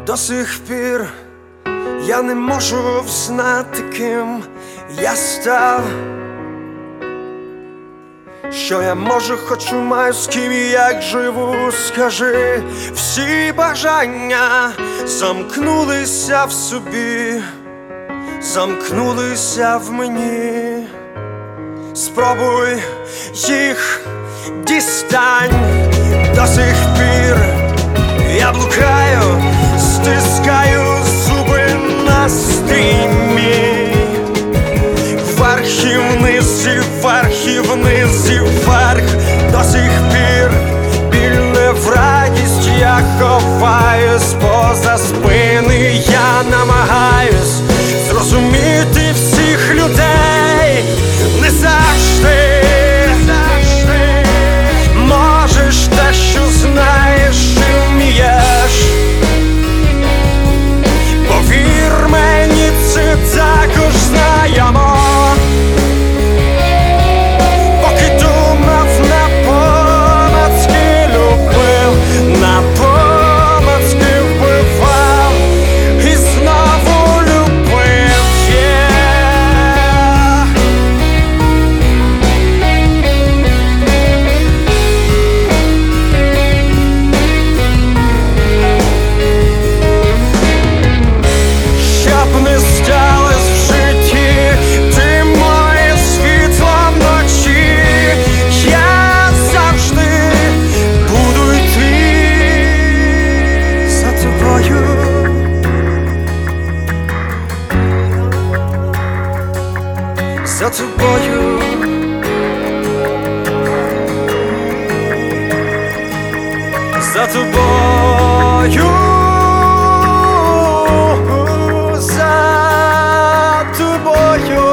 До сих пір я не можу взнати, ким я став. Що я можу, хочу, маю, з ким і як живу, скажи. Всі бажання замкнулися в собі, замкнулися в мені. Спробуй їх дістань. До сих пір я блукаю, стискаю зуби на стрімі. Вверх і вниз, і вверх, і вниз, і вверх. До сих пір біль не в радість, я ховаюсь поза спини. Я намагаюсь зрозуміти всіх людей. Не завжди можеш те, що знаєш і вмієш. Повір мені, це також знаємо. Поки думав, напомацьки любив, напомацьки вбивав і знову любив. Щоб не сталось в житті, ти моє світло вночі. Я завжди буду йти за тобою. За тобою. За тобою. За тобою.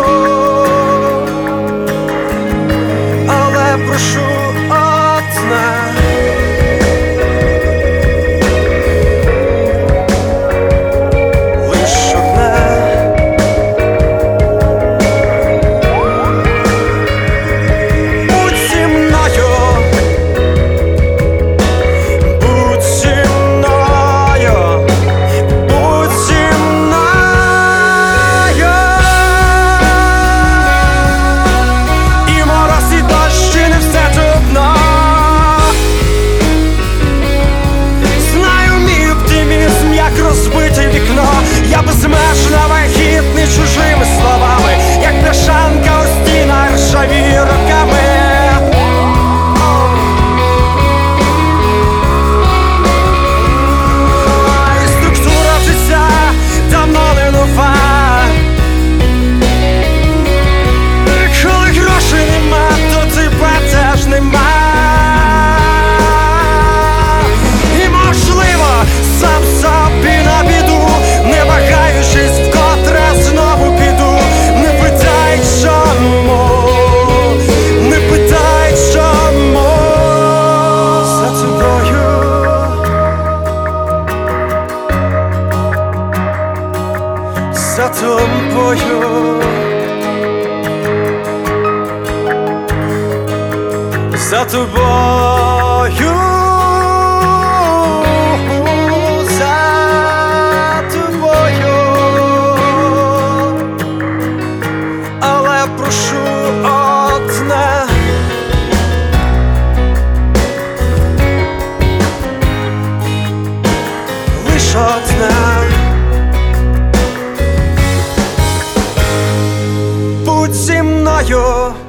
Але прошу одне. Лиш одне. Будь зі мною. Будь зі мною. Будь зі мною. І мороз, і дощ, і не все трудно. Знаю, мій оптимізм, як розбите вікно. Я безмежно вагітний чужими словами, як бляшанка у стінах ржавіє роками. І структура життя давно не нова. Коли грошей нема, то тебе теж нема. І можливо, сам собі на біду, не вагаючись, вкотре знову піду. Не питай чому, не питай чому. За тобою. За тобою. За тобою. За тобою. Але прошу одне. Лиш одне. Будь зі мною.